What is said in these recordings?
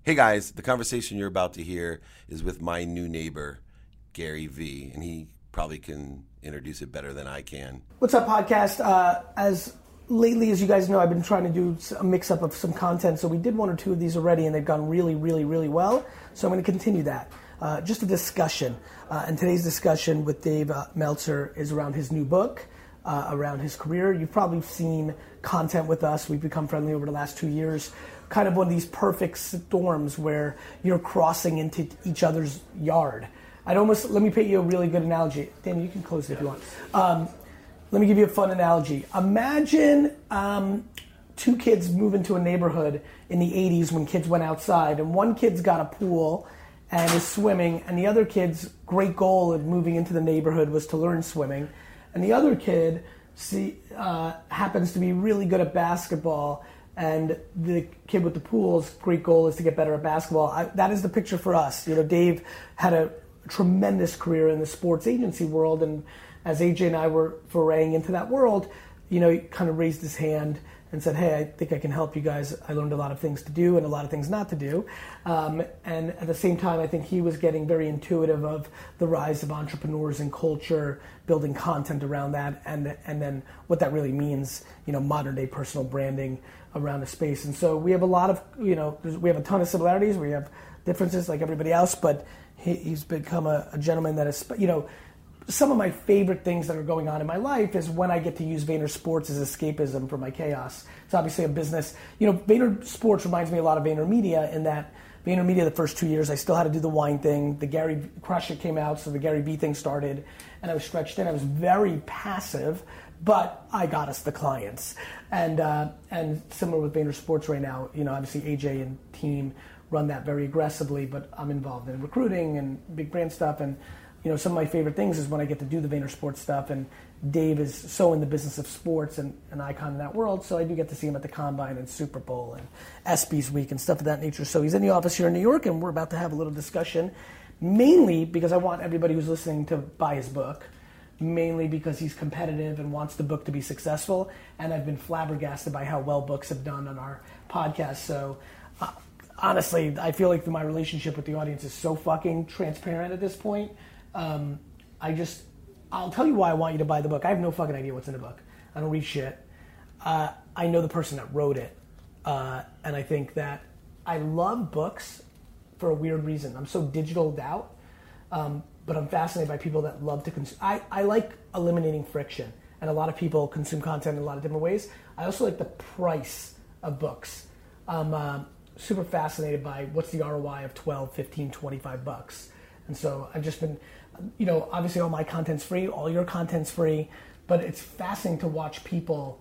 Hey guys, the conversation you're about to hear is with my new neighbor, Gary V, and he probably can introduce it better than I can. What's up, podcast? As lately as you guys know, I've been trying to do a mix-up of some content, so we did one or two of these already, and they've gone really, really, really well, so I'm going to continue that. Just a discussion, and today's discussion with Dave Meltzer is around his new book, around his career. You've probably seen content with us. We've become friendly over the last 2 years. Kind of one of these perfect storms where you're crossing into each other's yard. Let me paint you a really good analogy. Dan, you can close it if you want. Let me give you a fun analogy. Imagine two kids move into a neighborhood in the 80s when kids went outside, and one kid's got a pool and is swimming, and the other kid's great goal of moving into the neighborhood was to learn swimming, and the other kid happens to be really good at basketball, and the kid with the pool's great goal is to get better at basketball. That is the picture for us. You know, Dave had a tremendous career in the sports agency world, and as AJ and I were foraying into that world, you know, he kind of raised his hand and said, hey, I think I can help you guys. I learned a lot of things to do and a lot of things not to do. And at the same time, I think he was getting very intuitive of the rise of entrepreneurs and culture, building content around that, and then what that really means, you know, modern day personal branding around the space. And so we have a lot of, you know, we have a ton of similarities. We have differences like everybody else, but he's become a gentleman that is, you know, some of my favorite things that are going on in my life is when I get to use Vayner Sports as escapism for my chaos. It's obviously a business. You know, Vayner Sports reminds me a lot of VaynerMedia in that VaynerMedia, the first 2 years, I still had to do the wine thing. The Gary Crush It came out, so the Gary V thing started, and I was stretched in. I was very passive, but I got us the clients. And similar with Vayner Sports right now, you know, obviously AJ and team run that very aggressively, but I'm involved in recruiting and big brand stuff. And you know, some of my favorite things is when I get to do the Vayner Sports stuff, and Dave is so in the business of sports and an icon in that world, so I do get to see him at the Combine and Super Bowl and ESPYs Week and stuff of that nature. So he's in the office here in New York, and we're about to have a little discussion, mainly because I want everybody who's listening to buy his book, mainly because he's competitive and wants the book to be successful, and I've been flabbergasted by how well books have done on our podcast. So honestly, I feel like my relationship with the audience is so fucking transparent at this point. I'll tell you why I want you to buy the book. I have no fucking idea what's in the book. I don't read shit. I know the person that wrote it. And I think that I love books for a weird reason. I'm so digitaled out, but I'm fascinated by people that love to consume. I like eliminating friction, and a lot of people consume content in a lot of different ways. I also like the price of books. I'm super fascinated by what's the ROI of 12, 15, 25 bucks. And so I've just been, you know, obviously all my content's free, all your content's free, but it's fascinating to watch people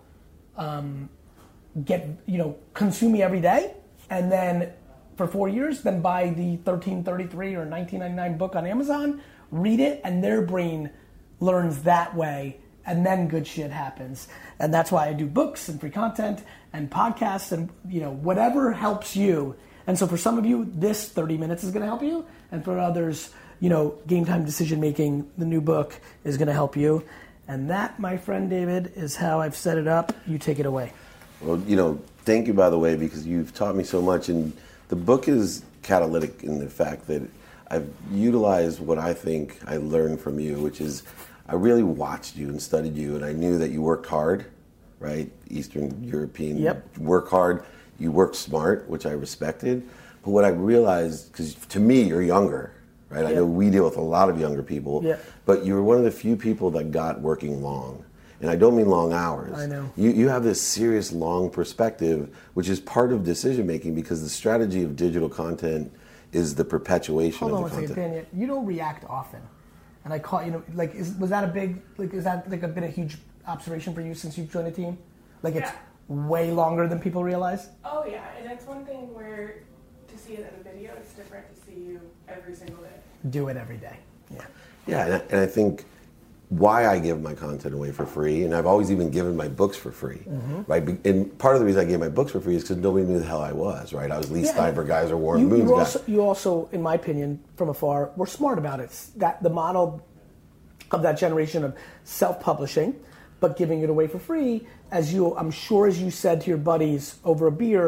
consume me every day, and then for 4 years, then buy the $13.33 or $19.99 book on Amazon, read it, and their brain learns that way, and then good shit happens. And that's why I do books and free content and podcasts and, you know, whatever helps you. And so for some of you, this 30 minutes is going to help you. And for others, you know, game time decision making, the new book is going to help you. And that, my friend David, is how I've set it up. You take it away. Well, you know, thank you, by the way, because you've taught me so much. And the book is catalytic in the fact that I've utilized what I think I learned from you, which is I really watched you and studied you, and I knew that you worked hard, right? Eastern European, Yep. Work hard. You work smart, which I respected. But what I realized, because to me, you're younger, right? Yeah. I know we deal with a lot of younger people, yeah. But you were one of the few people that got working long. And I don't mean long hours. I know. You have this serious long perspective, which is part of decision making, because the strategy of digital content is the perpetuation of the content. Hold on one second, Daniel. You don't react often. And I caught, you know, like, was that a big, like, is that like been a huge observation for you since you've joined the team? Like, it's way longer than people realize? Oh yeah, and it's one thing where to see it in a video, it's different to see you every single day. Do it every day. Yeah. Yeah, and I think why I give my content away for free, and I've always even given my books for free, right? And part of the reason I gave my books for free is because nobody knew the hell I was, right? I was Lee Steinberg guys or Warren Moon's guy. You also, in my opinion, from afar, were smart about it. That the model of that generation of self-publishing, but giving it away for free, as you, I'm sure, as you said to your buddies over a beer,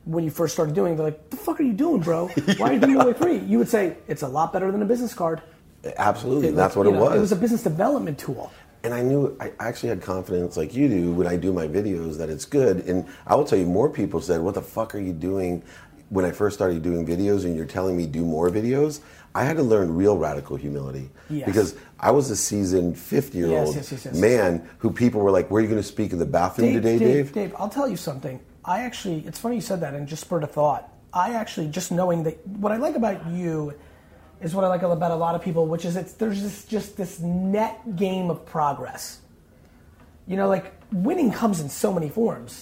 when you first started doing, they're like, the fuck are you doing, bro? Why are you doing it for free? You would say, it's a lot better than a business card. Absolutely, that's what it was. It was a business development tool. And I knew, I actually had confidence like you do when I do my videos that it's good. And I will tell you, more people said, what the fuck are you doing? When I first started doing videos and you're telling me do more videos, I had to learn real radical humility. Yes. Because I was a seasoned 50-year-old man who people were like, where are you going to speak in the bathroom today, Dave? Dave, I'll tell you something. It's funny you said that and just spurred a thought. I actually, just knowing that, what I like about you is what I like about a lot of people, which is there's just this net game of progress. Like winning comes in so many forms.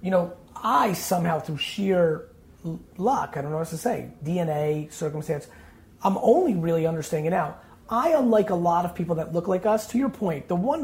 I somehow through sheer luck, I don't know what to say, DNA, circumstance, I'm only really understanding it now. I, unlike a lot of people that look like us, to your point,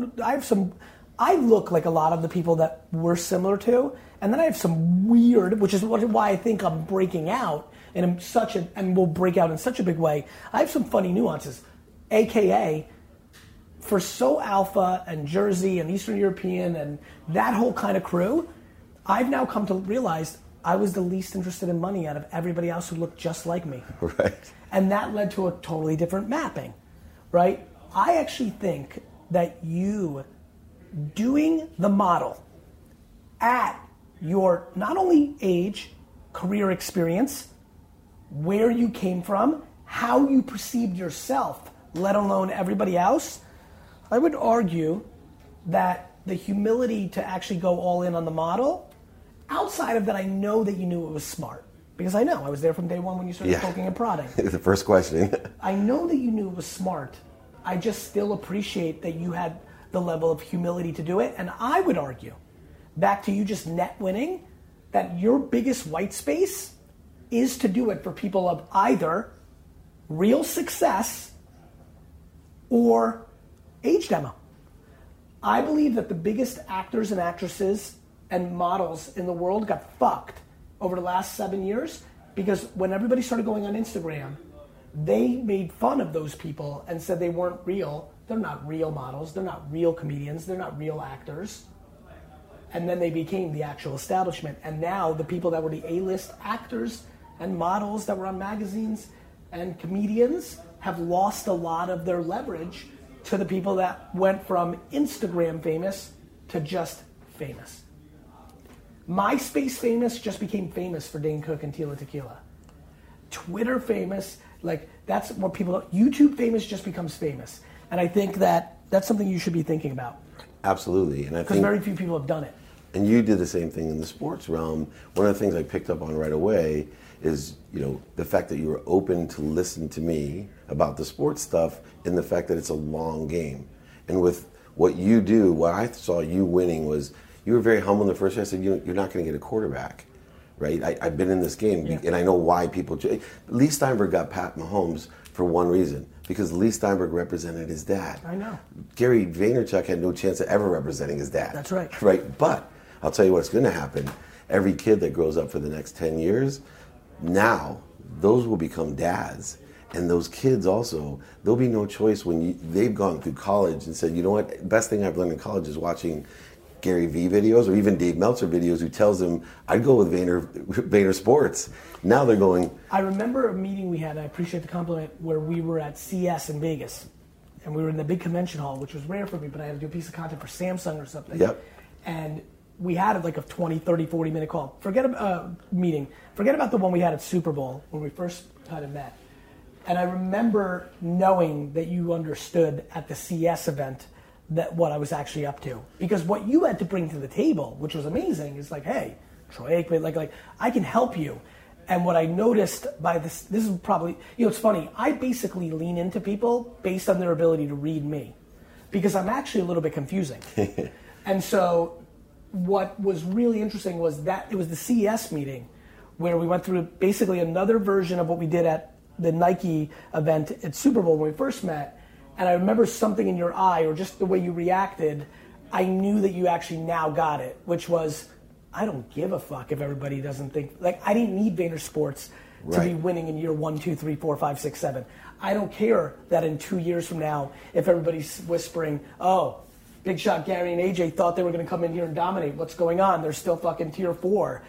I look like a lot of the people that we're similar to, and then I have some weird, which is why I think I'm breaking out, and will break out in such a big way. I have some funny nuances, AKA, for So Alpha and Jersey and Eastern European and that whole kind of crew, I've now come to realize I was the least interested in money out of everybody else who looked just like me. Right. And that led to a totally different mapping, right? I actually think that you doing the model at your not only age, career experience, where you came from, how you perceived yourself, let alone everybody else, I would argue that the humility to actually go all in on the model, outside of that, I know that you knew it was smart. Because I know, I was there from day one when you started poking and prodding. The first question. I know that you knew it was smart. I just still appreciate that you had the level of humility to do it. And I would argue, back to you just net winning, that your biggest white space is to do it for people of either real success or age demo. I believe that the biggest actors and actresses and models in the world got fucked over the last 7 years because when everybody started going on Instagram, they made fun of those people and said they weren't real. They're not real models. They're not real comedians. They're not real actors. And then they became the actual establishment. And now the people that were the A-list actors and models that were on magazines and comedians have lost a lot of their leverage to the people that went from Instagram famous to just famous. MySpace famous just became famous for Dane Cook and Tila Tequila. Twitter famous, like that's what people, YouTube famous just becomes famous. And I think that that's something you should be thinking about. Absolutely. And I because very few people have done it. And you did the same thing in the sports realm. One of the things I picked up on right away is, the fact that you were open to listen to me about the sports stuff and the fact that it's a long game. And with what you do, what I saw you winning was you were very humble in the first year. I said, you're not going to get a quarterback, right? I've been in this game, and I know why people... Lee Steinberg got Pat Mahomes for one reason, because Lee Steinberg represented his dad. I know. Gary Vaynerchuk had no chance of ever representing his dad. That's right. Right, but I'll tell you what's going to happen. Every kid that grows up for the next 10 years, now, those will become dads. And those kids also, there'll be no choice when they've gone through college and said, you know what, best thing I've learned in college is watching Gary Vee videos or even Dave Meltzer videos who tells them, I'd go with Vayner Sports. Now they're going... I remember a meeting we had, I appreciate the compliment, where we were at CS in Vegas. And we were in the big convention hall, which was rare for me, but I had to do a piece of content for Samsung or something. Yep. And we had like a 20, 30, 40-minute call. Forget about meeting. Forget about the one we had at Super Bowl when we first kind of met. And I remember knowing that you understood at the CS event that what I was actually up to. Because what you had to bring to the table, which was amazing, is like, hey, Troy Aikman, like I can help you. And what I noticed by this is probably, it's funny, I basically lean into people based on their ability to read me. Because I'm actually a little bit confusing. And so what was really interesting was that it was the CES meeting where we went through basically another version of what we did at the Nike event at Super Bowl when we first met. And I remember something in your eye or just the way you reacted, I knew that you actually now got it, which was, I don't give a fuck if everybody doesn't think, I didn't need Vayner Sports to be winning in year 1, 2, 3, 4, 5, 6, 7. I don't care that in 2 years from now, if everybody's whispering, oh, Big Shot Gary and AJ thought they were going to come in here and dominate. What's going on? They're still fucking tier 4.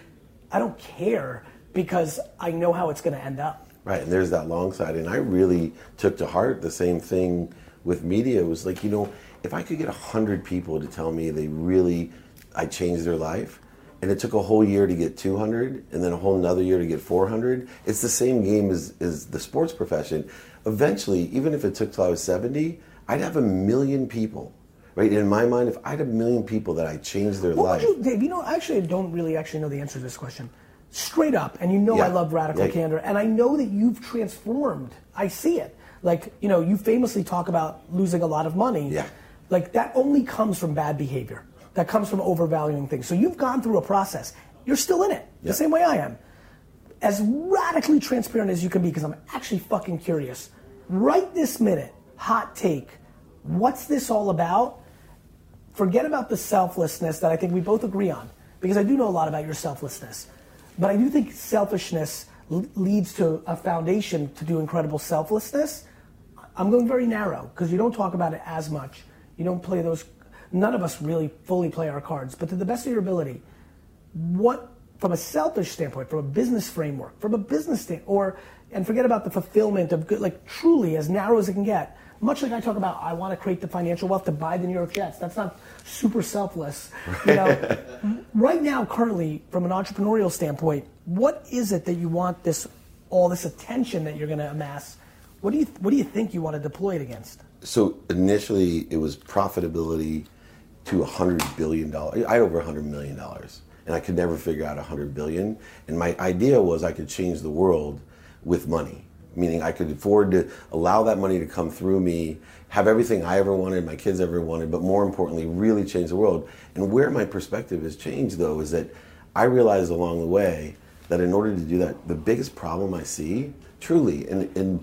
I don't care because I know how it's going to end up. Right, and there's that long side. And I really took to heart the same thing with media. It was like, if I could get 100 people to tell me I changed their life, and it took a whole year to get 200, and then a whole another year to get 400, it's the same game as the sports profession. Eventually, even if it took till I was 70, I'd have 1 million people. Right, in my mind, if I had 1 million people that I changed their life. Dave, actually, I don't really know the answer to this question. Straight up, and I love radical candor, and I know that you've transformed. I see it. Like, you famously talk about losing a lot of money. Yeah. Like, that only comes from bad behavior. That comes from overvaluing things. So you've gone through a process. You're still in it, the same way I am. As radically transparent as you can be, because I'm actually fucking curious. Right this minute, hot take, what's this all about? Forget about the selflessness that I think we both agree on, because I do know a lot about your selflessness. But I do think selfishness leads to a foundation to do incredible selflessness. I'm going very narrow, because you don't talk about it as much. You don't play those, none of us really fully play our cards, but to the best of your ability, what, from a selfish standpoint, from a business framework, from a business standpoint, and forget about the fulfillment of good, like truly as narrow as it can get. Much like I talk about, I want to create the financial wealth to buy the New York Jets. That's not super selfless. Right now, currently, from an entrepreneurial standpoint, what is it that you want all this attention that you're going to amass? What do you think you want to deploy it against? So initially, it was profitability to $100 billion. I had over $100 million, and I could never figure out $100 billion. And my idea was I could change the world with money. Meaning I could afford to allow that money to come through me, have everything I ever wanted, my kids ever wanted, but more importantly, really change the world. And where my perspective has changed, though, is that I realized along the way that in order to do that, the biggest problem I see, truly, and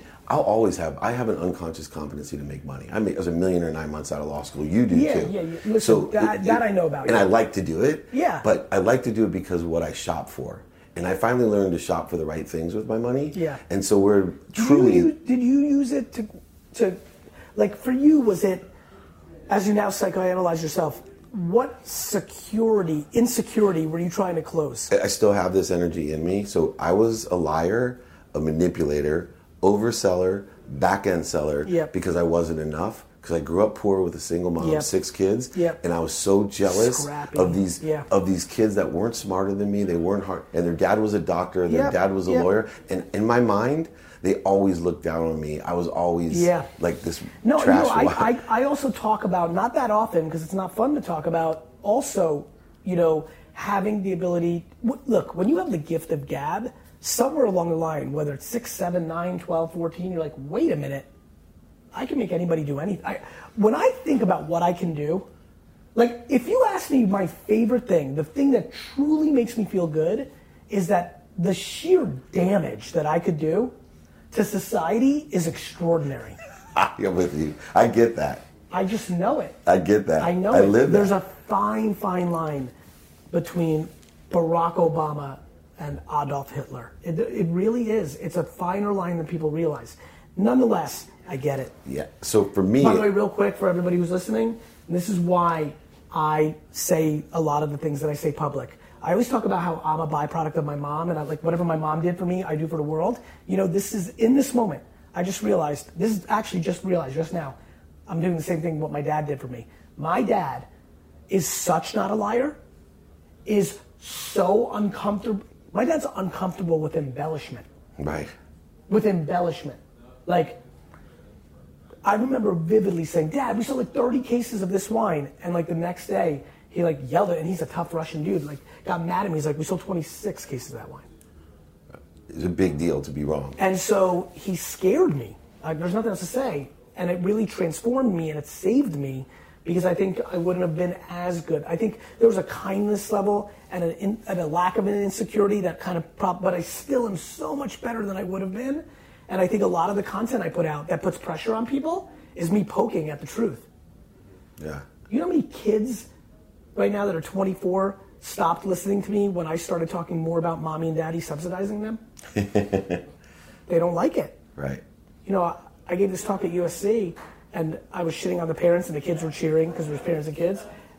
I have an unconscious competency to make money. I was a millionaire 9 months out of law school. You do too. Yeah. Listen, so that I know about. And I like to do it. Yeah. But I like to do it because of what I shop for. And I finally learned to shop for the right things with my money. Yeah. And so we're truly... Did you use it to, like for you, was it, as you now psychoanalyze yourself, what insecurity were you trying to close? I still have this energy in me. So I was a liar, a manipulator, overseller, back-end seller, because I wasn't enough. Because I grew up poor with a single mom, 6 kids, and I was so jealous of these kids that weren't smarter than me. They weren't hard, and their dad was a doctor, their dad was a lawyer, and in my mind, they always looked down on me. I was always like this trash. I also talk about, not that often because it's not fun to talk about. Also, having the ability. Look, when you have the gift of gab, somewhere along the line, whether it's 6, 7, 9, 12, 14, you're like, wait a minute. I can make anybody do anything. When I think about what I can do, like if you ask me my favorite thing, the thing that truly makes me feel good is that the sheer damage that I could do to society is extraordinary. I'm with you. I get that. I just know it. I get that. I know I it. live There's that. a fine line between Barack Obama and Adolf Hitler. It really is. It's a finer line than people realize. Nonetheless, I get it. Yeah. So for me... By the way, real quick, for everybody who's listening, this is why I say a lot of the things that I say public. I always talk about how I'm a byproduct of my mom, and whatever my mom did for me, I do for the world. This is, in this moment, I just realized, just now, I'm doing the same thing what my dad did for me. My dad is such not a liar, is so uncomfortable. My dad's uncomfortable with embellishment. Right. With embellishment. Like, I remember vividly saying, Dad, we sold 30 cases of this wine. And the next day, he yelled at it, and he's a tough Russian dude, got mad at me. He's like, we sold 26 cases of that wine. It's a big deal to be wrong. And so he scared me. There's nothing else to say. And it really transformed me, and it saved me, because I think I wouldn't have been as good. I think there was a kindness level and a lack of an insecurity that kind of but I still am so much better than I would have been. And I think a lot of the content I put out that puts pressure on people is me poking at the truth. Yeah. You know how many kids right now that are 24 stopped listening to me when I started talking more about mommy and daddy subsidizing them? They don't like it. Right. I gave this talk at USC, and I was shitting on the parents, and the kids were cheering because there's parents and kids.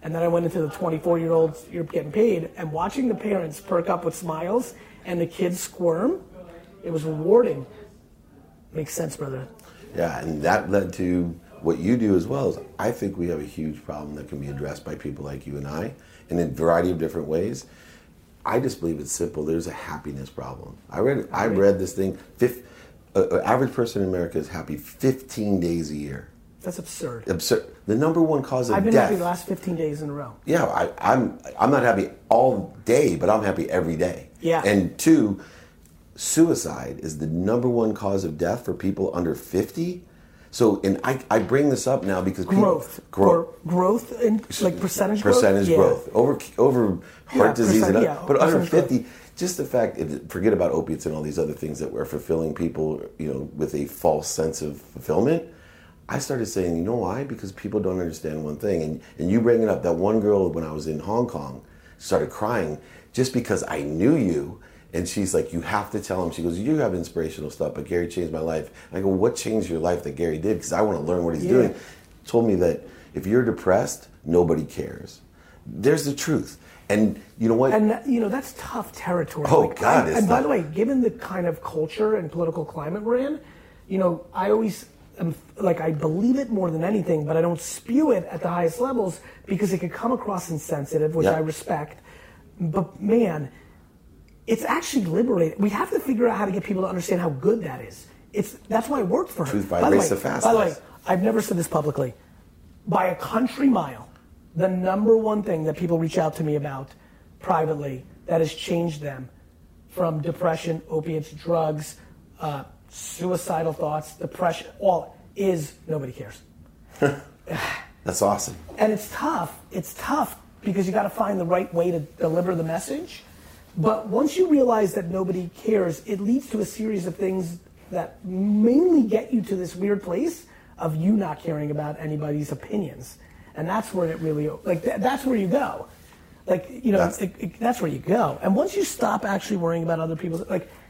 And then I went into the 24-year-olds, you're getting paid, and watching the parents perk up with smiles and the kids squirm, it was rewarding. Makes sense, brother. Yeah, and that led to what you do as well. Is I think we have a huge problem that can be addressed by people like you and I in a variety of different ways. I just believe it's simple. There's a happiness problem. I read this thing. Average person in America is happy 15 days a year. That's absurd. Absurd. The number one cause of I've been death. happy the last 15 days in a row. Yeah, I'm not happy all day, but I'm happy every day. Yeah. And two, suicide is the number one cause of death for people under 50. So, and I bring this up now because growth in like percentage growth. Over heart disease and but under 50. Growth. Just the fact, forget about opiates and all these other things that were fulfilling people, with a false sense of fulfillment. I started saying, you know why? Because people don't understand one thing. And you bring it up, that one girl when I was in Hong Kong started crying just because I knew you. And she's like, you have to tell him. She goes, you have inspirational stuff, but Gary changed my life. And I go, what changed your life that Gary did? Because I want to learn what he's doing. Told me that if you're depressed, nobody cares. There's the truth. And you know what? And that's tough territory. Oh, God. And by the way, given the kind of culture and political climate we're in, I always... I believe it more than anything, but I don't spew it at the highest levels because it could come across insensitive, which I respect. But man, it's actually liberating. We have to figure out how to get people to understand how good that is. That's why it worked for her. Truth vibrates the fastest. By the way, I've never said this publicly. By a country mile, the number one thing that people reach out to me about privately that has changed them from depression, opiates, drugs, suicidal thoughts, depression, all is nobody cares. That's awesome. And it's tough. It's tough because you got to find the right way to deliver the message. But once you realize that nobody cares, it leads to a series of things that mainly get you to this weird place of you not caring about anybody's opinions. And that's where it really, that's where you go. That's where you go. And once you stop actually worrying about other people's,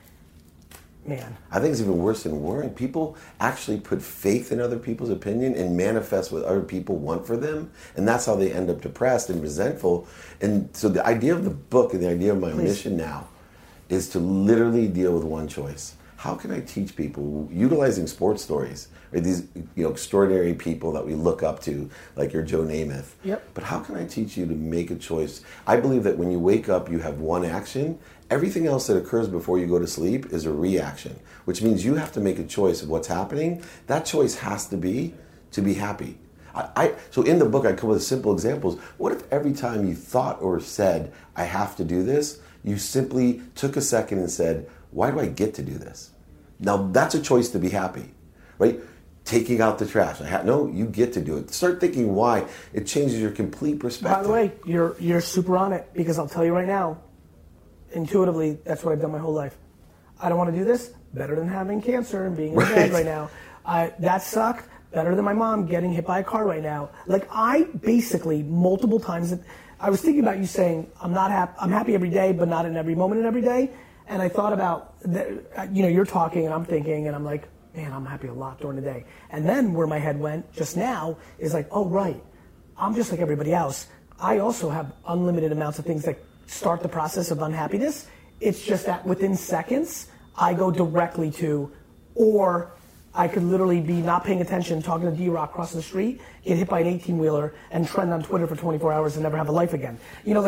man. I think it's even worse than worrying. People actually put faith in other people's opinion and manifest what other people want for them. And that's how they end up depressed and resentful. And so the idea of the book and the idea of my mission now is to literally deal with one choice. How can I teach people, utilizing sports stories, or these extraordinary people that we look up to, like your Joe Namath. Yep. But how can I teach you to make a choice? I believe that when you wake up, you have one action. Everything else that occurs before you go to sleep is a reaction, which means you have to make a choice of what's happening. That choice has to be happy. So in the book, I come with simple examples. What if every time you thought or said, I have to do this, you simply took a second and said, why do I get to do this? Now, that's a choice to be happy, right? Taking out the trash. No, you get to do it. Start thinking why. It changes your complete perspective. By the way, you're super on it, because I'll tell you right now, intuitively, that's what I've done my whole life. I don't want to do this. Better than having cancer and being in bed right now. That sucked. Better than my mom getting hit by a car right now. I basically, multiple times, I was thinking about you saying, I'm happy every day, but not in every moment in every day. And I thought about, you're talking and I'm thinking, and I'm like, man, I'm happy a lot during the day. And then where my head went just now is like, oh, right. I'm just like everybody else. I also have unlimited amounts of things that start the process of unhappiness. It's just that within seconds, I go directly to, or I could literally be not paying attention, talking to D-Rock across the street, get hit by an 18-wheeler, and trend on Twitter for 24 hours and never have a life again.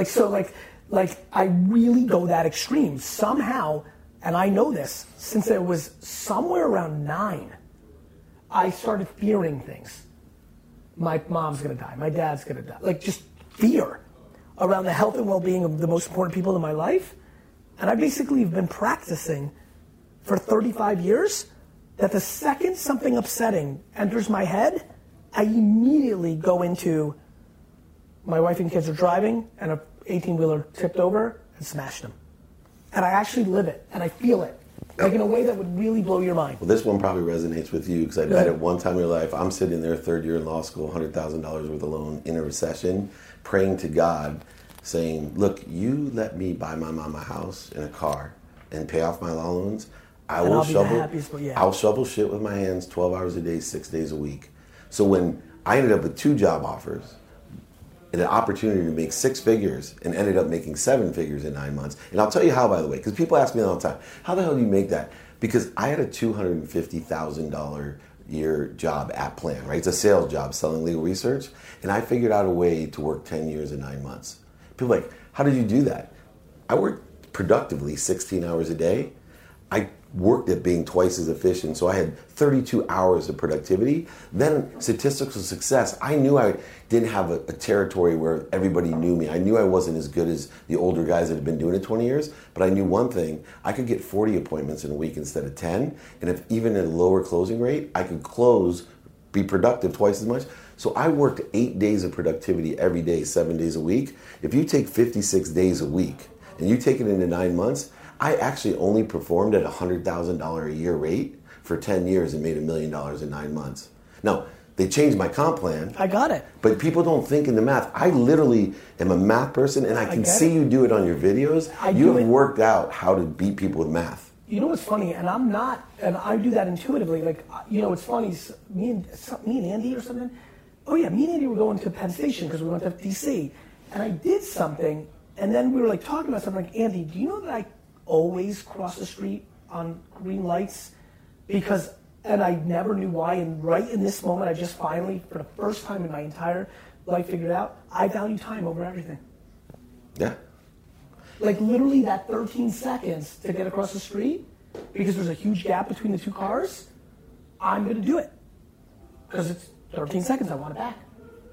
I really go that extreme. Somehow, and I know this, since it was somewhere around 9, I started fearing things. My mom's gonna die, my dad's gonna die. Just fear around the health and well-being of the most important people in my life. And I basically have been practicing for 35 years that the second something upsetting enters my head, I immediately go into my wife and kids are driving and a 18-wheeler tipped over and smashed them. And I actually live it and I feel it. In a way that would really blow your mind. Well, this one probably resonates with you because I bet at one time in your life, I'm sitting there third year in law school, $100,000 worth of loan in a recession, praying to God, saying, look, you let me buy my mom a house and a car and pay off my law loans. I'll shovel shit with my hands 12 hours a day, 6 days a week. So when I ended up with 2 job offers, and an opportunity to make 6 figures and ended up making 7 figures in 9 months. And I'll tell you how, by the way, because people ask me all the time, how the hell do you make that? Because I had a $250,000 year job at Plan, right? It's a sales job selling legal research. And I figured out a way to work 10 years in 9 months. People are like, how did you do that? I worked productively 16 hours a day. I worked at being twice as efficient, so I had 32 hours of productivity. Then statistical success, I knew I didn't have a territory where everybody knew me. I knew I wasn't as good as the older guys that had been doing it 20 years, but I knew one thing, I could get 40 appointments in a week instead of 10, and if even at a lower closing rate, I could be productive twice as much. So I worked 8 days of productivity every day, 7 days a week. If you take 56 days a week, and you take it into 9 months, I actually only performed at a $100,000 a year rate for 10 years and made $1 million in 9 months. Now, they changed my comp plan. I got it. But people don't think in the math. I literally am a math person, and I can see you do it on your videos. You have worked out how to beat people with math. You know what's funny? And I'm not, and I do that intuitively. Like, you know, it's funny, me and Andy or something. Oh yeah, me and Andy were going to Penn Station because we went to DC. And I did something, and then we were like talking about something like, Andy, do you know that I always cross the street on green lights? And I never knew why, and right in this moment, I just finally, for the first time in my entire life, figured out, I value time over everything. Yeah. Like literally that 13 seconds to get across the street, because there's a huge gap between the two cars, I'm gonna do it. Because it's 13 seconds, I want it back.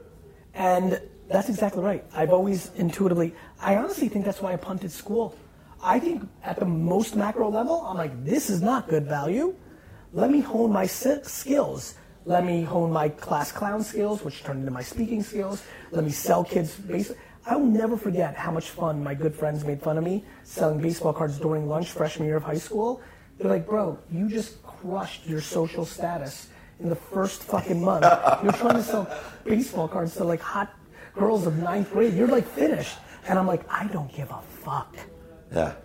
And that's exactly right. I've always intuitively, I honestly think that's why I punted school. I think at the most macro level, I'm like, this is not good value. Let me hone my skills. Let me hone my class clown skills, which turned into my speaking skills. Let me sell kids. I will never forget how much fun my good friends made fun of me selling baseball cards during lunch freshman year of high school. They're like, bro, you just crushed your social status in the first fucking month. You're trying to sell baseball cards to like hot girls of 9th grade. You're like finished. And I'm like, I don't give a fuck. Yeah.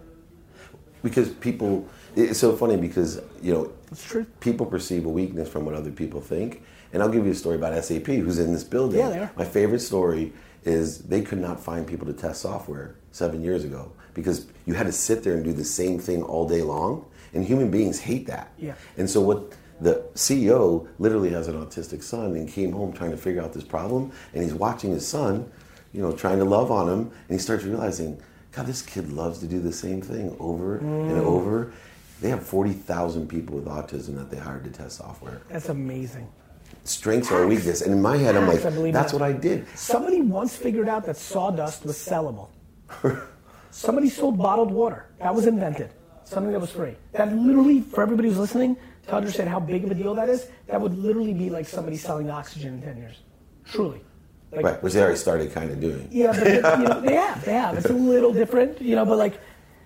Because people, it's so funny because, you know, it's true. People perceive a weakness from what other people think. And I'll give you a story about SAP, who's in this building. Yeah, they are. My favorite story is they could not find people to test software 7 years ago because you had to sit there and do the same thing all day long. And human beings hate that. Yeah. And so what the CEO literally has an autistic son and came home trying to figure out this problem. And he's watching his son, you know, trying to love on him. And he starts realizing, God, this kid loves to do the same thing over and over. They have 40,000 people with autism that they hired to test software. That's amazing. Strengths are a weakness. And in my head, I'm like, that's what I did. Somebody once figured out that sawdust was sellable. Somebody sold bottled water. That was invented. Something that was free. That literally, for everybody who's listening, to understand how big of a deal that is, that would literally be like somebody selling oxygen in 10 years. Truly. Like, right, which they already started kind of doing. Yeah, but you know, they have. It's a little different, you know, but like,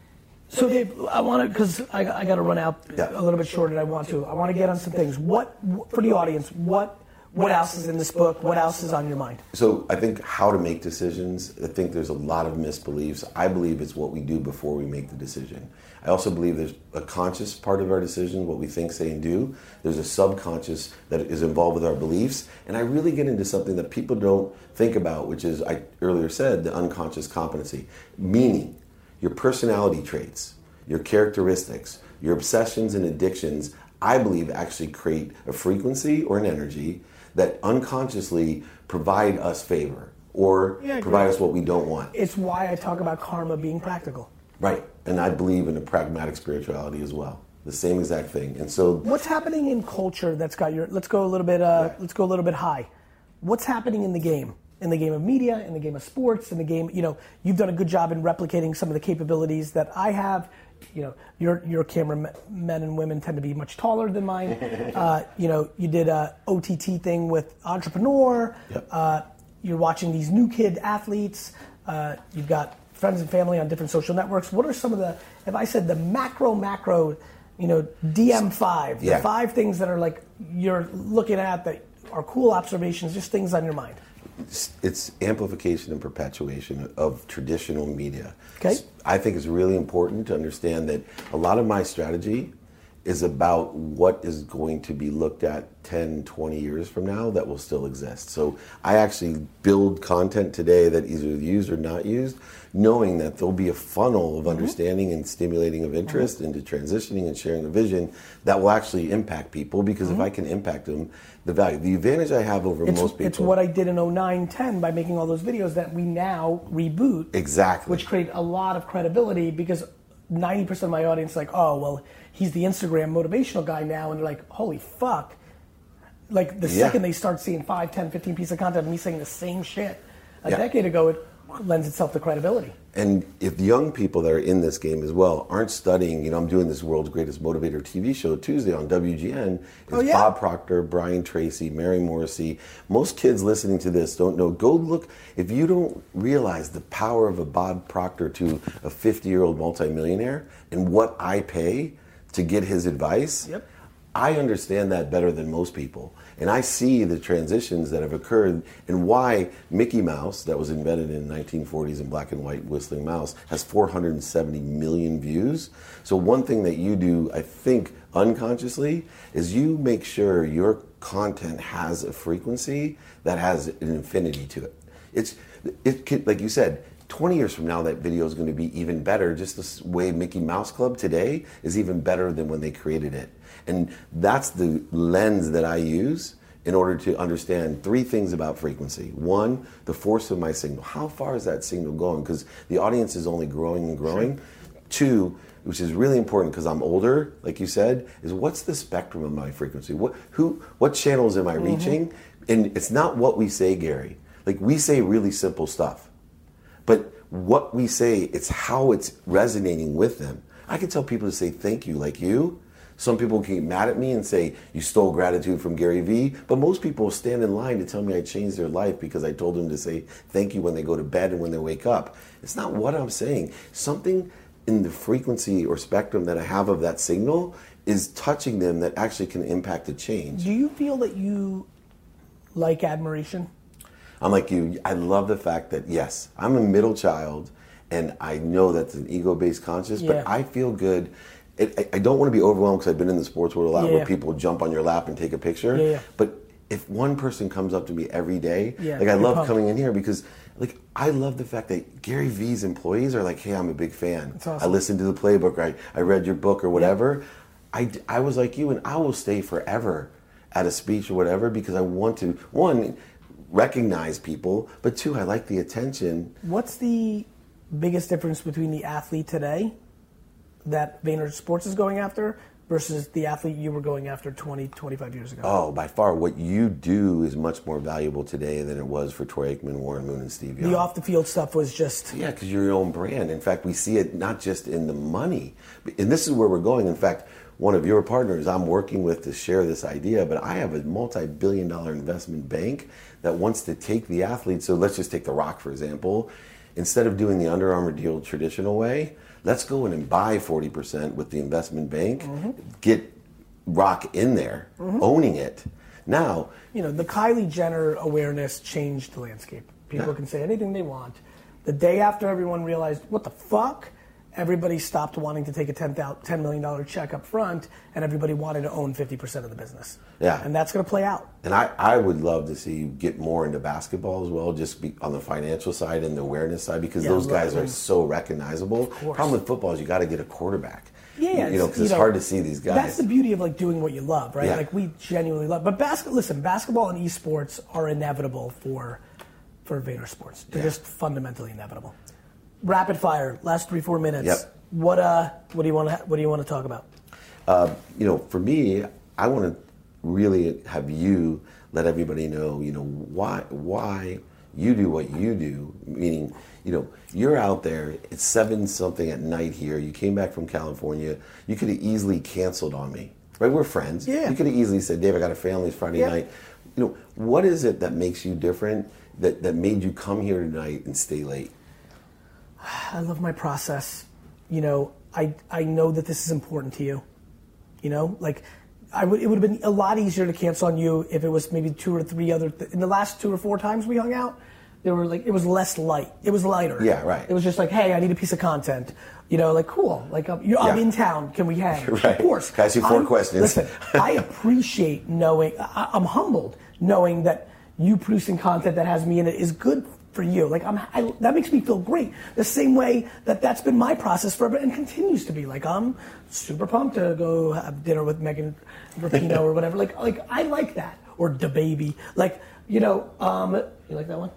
so Dave, I want to, because I got to run out a little bit short, and I want to get on some things. What, for the audience, what else is in this book? What else is on your mind? So I think how to make decisions, I think there's a lot of misbeliefs. I believe it's what we do before we make the decision. I also believe there's a conscious part of our decision, what we think, say, and do. There's a subconscious that is involved with our beliefs. And I really get into something that people don't think about, which is, I earlier said, the unconscious competency. Meaning, your personality traits, your characteristics, your obsessions and addictions, I believe actually create a frequency or an energy that unconsciously provide us favor or provide us what we don't want. It's why I talk about karma being practical. Right. And I believe in a pragmatic spirituality as well. The same exact thing. And so what's happening in culture that's got your, let's go a little bit high. What's happening in the game? In the game of media, in the game of sports, in the game, you know, you've done a good job in replicating some of the capabilities that I have. You know, your cameramen and women tend to be much taller than mine. You know, you did a OTT thing with Entrepreneur. Yep. You're watching these new kid athletes. You've got friends and family on different social networks. What are some of the, if I said the macro, you know, DM5, the 5 things that are like you're looking at that are cool observations, just things on your mind? It's amplification and perpetuation of traditional media. Okay. I think it's really important to understand that a lot of my strategy is about what is going to be looked at 10, 20 years from now that will still exist. So I actually build content today that is either used or not used, knowing that there'll be a funnel of understanding and stimulating of interest into transitioning and sharing a vision that will actually impact people, because if I can impact them, the value. The advantage I have over most people. It's what I did in 09, 10 by making all those videos that we now reboot. Exactly. Which create a lot of credibility, because 90% of my audience is like, oh, well, he's the Instagram motivational guy now. And they're like, holy fuck. Like the second they start seeing 5, 10, 15 pieces of content of me saying the same shit a decade ago, it lends itself to credibility. And if young people that are in this game as well aren't studying, I'm doing this World's Greatest Motivator TV show Tuesday on WGN. It's Bob Proctor, Brian Tracy, Mary Morrissey. Most kids listening to this don't know. Go look. If you don't realize the power of a Bob Proctor to a 50-year-old multimillionaire and what I pay to get his advice, I understand that better than most people. And I see the transitions that have occurred and why Mickey Mouse, that was invented in the 1940s in black and white, Whistling Mouse, has 470 million views. So one thing that you do, I think unconsciously, is you make sure your content has a frequency that has an infinity to it. It can, like you said, 20 years from now, that video is going to be even better. Just the way Mickey Mouse Club today is even better than when they created it. And that's the lens that I use in order to understand 3 things about frequency. 1, the force of my signal. How far is that signal going? Because the audience is only growing and growing. 2, which is really important because I'm older, like you said, is what's the spectrum of my frequency? What channels am I reaching? And it's not what we say, Gary. Like, we say really simple stuff. But what we say, it's how it's resonating with them. I can tell people to say thank you like you. Some people can get mad at me and say, you stole gratitude from Gary Vee. But most people stand in line to tell me I changed their life because I told them to say thank you when they go to bed and when they wake up. It's not what I'm saying. Something in the frequency or spectrum that I have of that signal is touching them that actually can impact a change. Do you feel that you like admiration? I'm like you. I love the fact that, yes, I'm a middle child, and I know that's an ego-based conscious, but I feel good. I don't want to be overwhelmed because I've been in the sports world a lot where people jump on your lap and take a picture. But if one person comes up to me every day, like I love coming in here because like I love the fact that Gary Vee's employees are like, hey, I'm a big fan. That's awesome. I listened to the playbook, I read your book or whatever. I was like you, and I will stay forever at a speech or whatever because I want to, 1, recognize people, but 2, I like the attention. What's the biggest difference between the athlete today that VaynerSports is going after versus the athlete you were going after 20, 25 years ago? Oh, by far. What you do is much more valuable today than it was for Troy Aikman, Warren Moon, and Steve Young. The off-the-field stuff was just... Yeah, because you're your own brand. In fact, we see it not just in the money. And this is where we're going. In fact, one of your partners I'm working with to share this idea, but I have a multi-billion-dollar investment bank that wants to take the athlete. So let's just take The Rock, for example. Instead of doing the Under Armour deal traditional way, let's go in and buy 40% with the investment bank, get Rock in there, owning it. Now, the Kylie Jenner awareness changed the landscape. People can say anything they want. The day after everyone realized, what the fuck? Everybody stopped wanting to take a $10 million check up front, and everybody wanted to own 50% of the business. Yeah. And that's going to play out. And I would love to see you get more into basketball as well, just be on the financial side and the awareness side, because those guys are so recognizable. Problem with football is you got to get a quarterback. Yeah, because it's hard to see these guys. That's the beauty of like doing what you love, right? Yeah. Like we genuinely love. But basketball and esports are inevitable for VaynerSports. They're just fundamentally inevitable. Rapid fire, last 3-4 minutes. Yep. What do you want to talk about? For me, I want to really have you let everybody know, why you do what you do. Meaning, you're out there. It's 7-something at night here. You came back from California. You could have easily canceled on me, right? We're friends. Yeah. You could have easily said, Dave, I got a family. It's Friday night. What is it that makes you different? That made you come here tonight and stay late? I love my process. I know that this is important to you. It would have been a lot easier to cancel on you if it was maybe 2 or 3 other. In the last 2 or 4 times we hung out, They were like, it was less light. It was lighter. Yeah, right. It was just like, hey, I need a piece of content. You know, like, cool. Like, I'm in town. Can we hang? Right. Of course. Can I ask you 4 questions? Listen, I appreciate knowing, I'm humbled knowing that you producing content that has me in it is good for you. Like, that makes me feel great. The same way that's been my process forever and continues to be. Like, I'm super pumped to go have dinner with Megan Rapinoe or whatever. Like I like that. Or DaBaby. Like, you know, you like that one?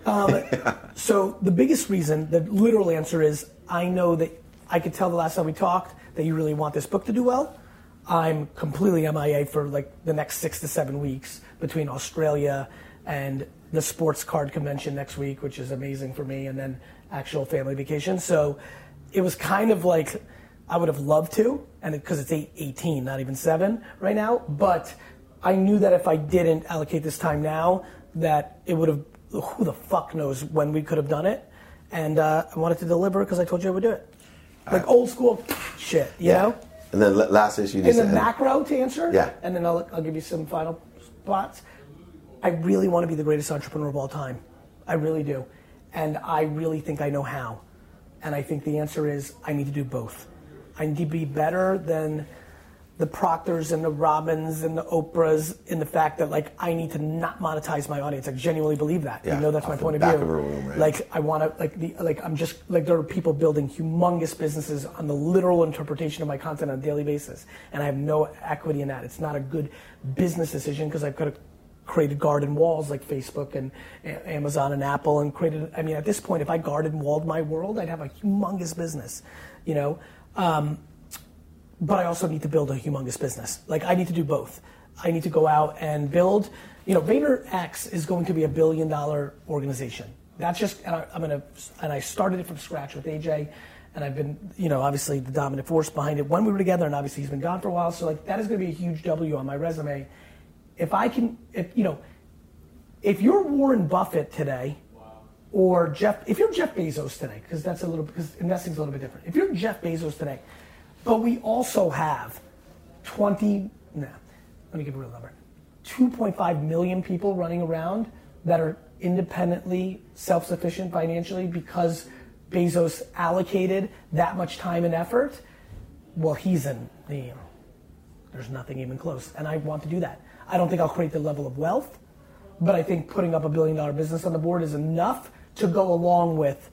So the biggest reason, the literal answer is, I know that I could tell the last time we talked that you really want this book to do well. I'm completely MIA for like the next 6 to 7 weeks between Australia and the sports card convention next week, which is amazing for me, and then actual family vacation. So it was kind of like, I would have loved to, and because it's 8:18, not even 7 right now, but I knew that if I didn't allocate this time now, that it would have, who the fuck knows when we could have done it. And I wanted to deliver because I told you I would do it. Like old school shit, you know? And then last issue, in the macro to answer, yeah. And then I'll give you some final spots. I really want to be the greatest entrepreneur of all time. I really do. And I really think I know how. And I think the answer is I need to do both. I need to be better than the Proctors and the Robins and the Oprahs in the fact that, like, I need to not monetize my audience. I genuinely believe that. Yeah, you know, that's my point of back view. of a room, right? Like, I want to, I'm just, like, there are people building humongous businesses on the literal interpretation of my content on a daily basis. And I have no equity in that. It's not a good business decision because I've got to created garden walls like Facebook and Amazon and Apple and created, I mean, at this point, if I garden walled my world, I'd have a humongous business, you know? But I also need to build a humongous business. Like, I need to do both. I need to go out and build, you know, VaynerX is going to be $1 billion organization. That's just, and I started it from scratch with AJ, and I've been, you know, obviously the dominant force behind it when we were together, and obviously he's been gone for a while, so like, that is gonna be a huge W on my resume. If you're Warren Buffett today, or if you're Jeff Bezos today, because investing's a little bit different. If you're Jeff Bezos today, but we also have 2.5 million people running around that are independently self-sufficient financially because Bezos allocated that much time and effort. Well, there's nothing even close, and I want to do that. I don't think I'll create the level of wealth, but I think putting up $1 billion business on the board is enough to go along with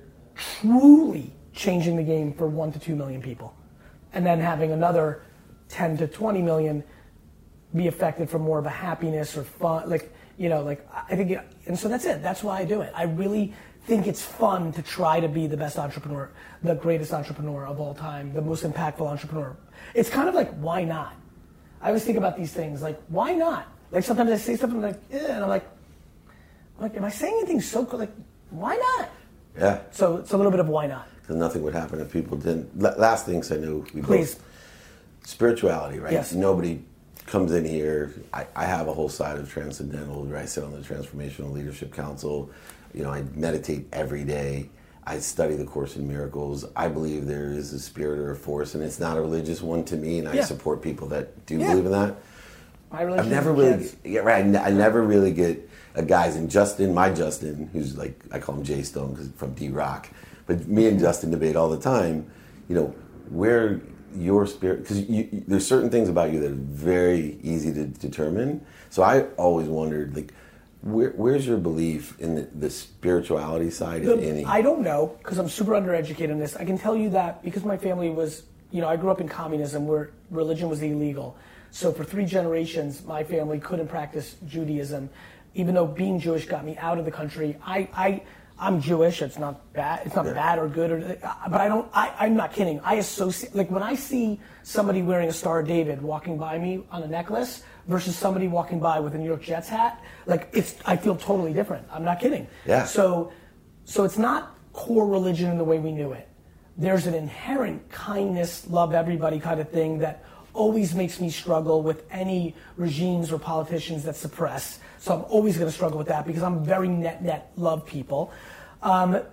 truly changing the game for 1 to 2 million people. And then having another 10 to 20 million be affected from more of a happiness or fun, like, you know, like, I think, and so that's it. That's why I do it. I really think it's fun to try to be the best entrepreneur, the greatest entrepreneur of all time, the most impactful entrepreneur. It's kind of like, why not? I always think about these things, like, why not? Like, sometimes I say something like, and I'm like, am I saying anything so cool? Like, why not? Yeah. So it's a little bit of why not. Because nothing would happen if people didn't. Last things I knew, Please. Spirituality, right? Yes. Nobody comes in here. I have a whole side of Transcendental where I sit on the Transformational Leadership Council. You know, I meditate every day. I study the Course in Miracles. I believe there is a spirit or a force, and it's not a religious one to me, and I support people that do believe in that. I've never really, I never really get guys, and my Justin, who's like, I call him Jay Stone because from D-Rock, but me and Justin debate all the time, you know, where your spirit, because there's certain things about you that are very easy to determine. So I always wondered, like, where's your belief in the spirituality side of any? I don't know, because I'm super undereducated in this. I can tell you that because my family was, you know, I grew up in communism where religion was illegal. So for 3 generations, my family couldn't practice Judaism, even though being Jewish got me out of the country. I'm Jewish. It's not bad. It's not bad or good, but I'm not kidding. I associate, like, when I see somebody wearing a Star of David walking by me on a necklace versus somebody walking by with a New York Jets hat, like, I feel totally different. I'm not kidding. Yeah. So it's not core religion in the way we knew it. There's an inherent kindness, love everybody kind of thing that always makes me struggle with any regimes or politicians that suppress. So I'm always going to struggle with that because I'm very net love people. The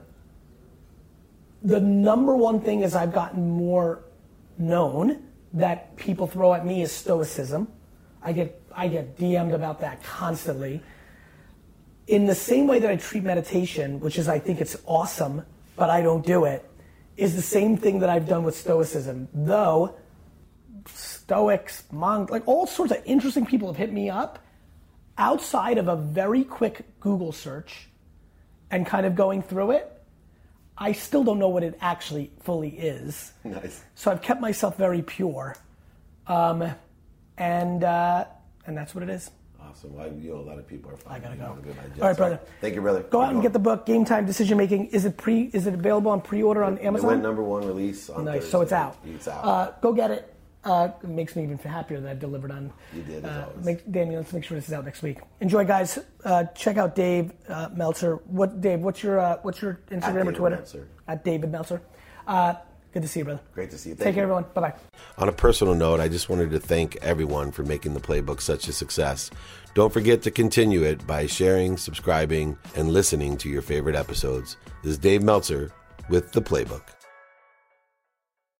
number one thing is I've gotten more known that people throw at me is stoicism. I get DM'd about that constantly. in the same way that I treat meditation, which is I think it's awesome, but I don't do it, is the same thing that I've done with Stoicism. Though Stoics, monks, like all sorts of interesting people have hit me up outside of a very quick Google search and kind of going through it. I still don't know what it actually fully is. Nice. So I've kept myself very pure. And that's what it is. Awesome. Well, a lot of people are fine. I gotta go. All right, brother. Thank you, brother. Go out and get the book, Game Time Decision Making. Is it available on pre-order on Amazon? It went number 1 release on Nice. Thursday. So it's out. It's out. Go get it. It makes me even happier that I delivered on. You did, as always. Daniel, let's make sure this is out next week. Enjoy, guys. Check out Dave Meltzer. Dave, what's your Instagram or Twitter? Meltzer. At David Meltzer. Good to see you, brother. Great to see you. Take care, everyone. Bye-bye. On a personal note, I just wanted to thank everyone for making the Playbook such a success. Don't forget to continue it by sharing, subscribing, and listening to your favorite episodes. This is Dave Meltzer with the Playbook.